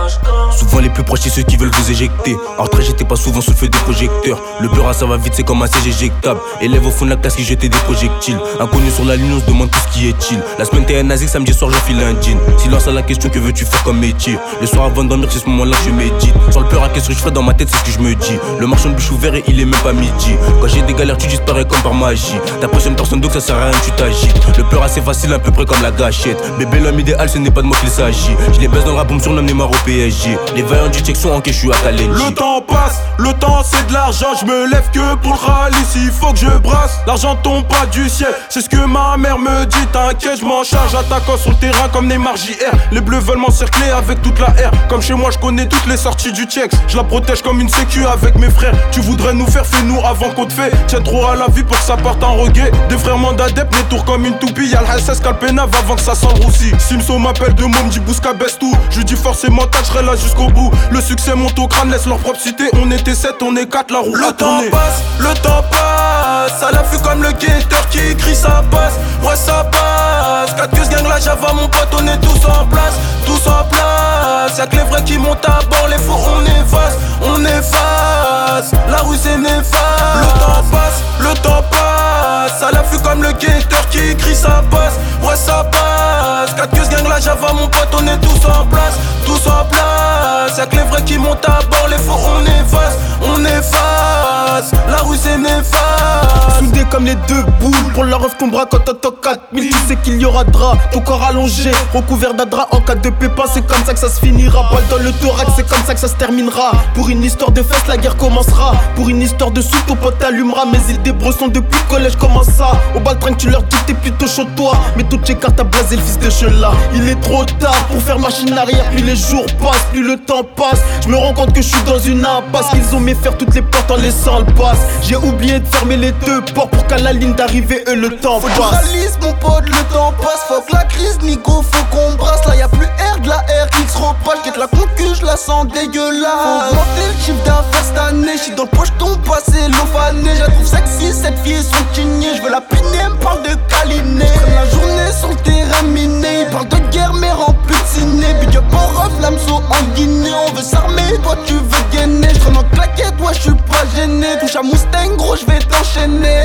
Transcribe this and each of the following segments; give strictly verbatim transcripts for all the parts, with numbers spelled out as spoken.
Souvent les plus proches c'est ceux qui veulent vous éjecter. En retrait j'étais pas souvent sous le feu des projecteurs. Le beurre ça va vite c'est comme un siège éjectable. Élève au fond de la classe qui jetait des projectiles. Inconnu sur la ligne on se demande tout ce qui est-il. La semaine t'es un nazi, samedi soir j'enfile un jean. Silence à la question que veux-tu faire comme métier. Le soir avant de dormir c'est ce moment là que je médite. Sans le peur à qu'est-ce que je ferais dans ma tête c'est ce que je me dis. Le marchand de bouche ouvert et il est même pas midi. Quand j'ai des galères tu disparais comme par magie. T'impressionnes personne donc ça sert à rien tu t'agites. Le peur assez facile à peu près comme la gâchette. Bébé l'homme idéal ce n'est pas de moi qu'il s'agit. Je les baisse dans le rap on me surnomme Neymar au P S G. Les vaillants du check sont en que je suis à Kalenji. Le temps passe, le temps c'est de l'argent. Je me lève que pour le rallye s'il faut que je brasse. L'argent tombe pas du ciel, c'est ce que ma mère me dit. T'inquiète je m'en charge, attaquant sur le terrain comme Neymar J R. Les bleus veulent m'encercler avec toute la R. Comme chez moi je connais toutes les sorties du check. Je la protège comme une sécu avec mes frères. Tu voudrais nous faire, fais-nous avant qu'on te fait. Tiens trop à la vie pour que ça parte en reggae. Des frères mandadep, mes tours comme une toupie. Y'a le H S Calpenave avant que ça sent le roussi. Simso m'appelle de môme, dit Bousca baisse tout. Je dis forcément tâche, je serai là jusqu'au bout. Le succès monte au crâne, laisse leur propre cité. On était sept, on est quatre, la roue Le a temps tourné. passe, le temps passe. À l'affût comme le guetteur qui écrit ça passe. Ouais ça passe. Quatre que ce gang la java mon pote, on est tous en place. Tous en place. Y'a que les vrais qui montent à bord, les faux on efface. On efface. La rue c'est néfaste. Le temps passe, le temps passe. À l'affût comme le guetteur qui écrit ça passe. Ouais ça passe. Quatre que ce gang la java mon pote, on est tous en place. Tous en place. Y'a que les vrais qui montent à bord, les faux on efface. On efface. La rue c'est néfaste. Soudés comme les deux boules. Pour leur œuf ton bras quand t'entends quatre mille. Tu sais qu'il y aura drap, ton corps allongé, recouvert d'adra en cas de pépin. C'est comme ça que ça se finira. Balle dans le thorax, c'est comme ça que ça se terminera. Pour une histoire de fesses, la guerre commencera. Pour une histoire de sous, ton pote allumera. Mais ils débrossent depuis le collège, comment ça? Au baltringue, tu leur dis que t'es plutôt chaud toi. Mais tout check à ta blasé le fils de Chela. Il est trop tard pour faire machine arrière. Plus les jours passent, plus le temps passe. Je me rends compte que je suis dans une impasse. Qu'ils ont mis faire toutes les portes en laissant le passe. J'ai oublié de fermer les deux portes pour qu'à la ligne d'arrivée, eux, le temps passe. Faut du réalisme, mon pote, le temps passe. Faut que la crise, nigo, faut qu'on brasse. Là y'a plus R de la R, X repas. J'guette la concu, je la sens dégueulasse. Faut augmenter le chiffre d'affaires cette année. J'suis dans le poche, ton passé, l'eau fanée. Je la trouve sexy, cette fille est son tigné. J'veux la piner, elle me parle de câliner. J'traîne la journée sur le terrain miné. Il parle de guerre, mais rempli de ciné. Big up en ref, l'hameçon en Guinée. On veut s'armer, toi tu veux gainer. J'traîne en claquette, ouais, j'suis pas gêné. Touche à Mustang, gros, j'vais t'enchaîner.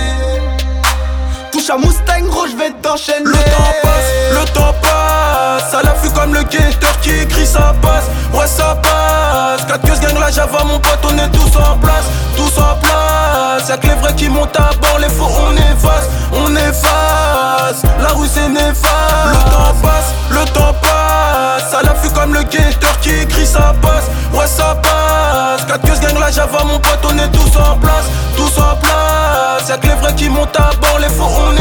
Touche à Mustang, gros, j'vais t'enchaîner. Le temps passe, le temps passe. À l'affût comme le guetteur qui écrit ça passe. Ouais ça passe. Quatre que ce gang la java mon pote, on est tous en place. Tous en place. Y'a que les vrais qui montent à bord, les faux on efface. On efface. La rue c'est néfaste. Le temps passe, le temps passe. À l'affût comme le guetteur qui écrit ça passe. Ouais ça passe. Quatre que ce gang la java mon pote, on est tous en place. Tous en place. Y'a que les vrais qui montent à bord, les faux on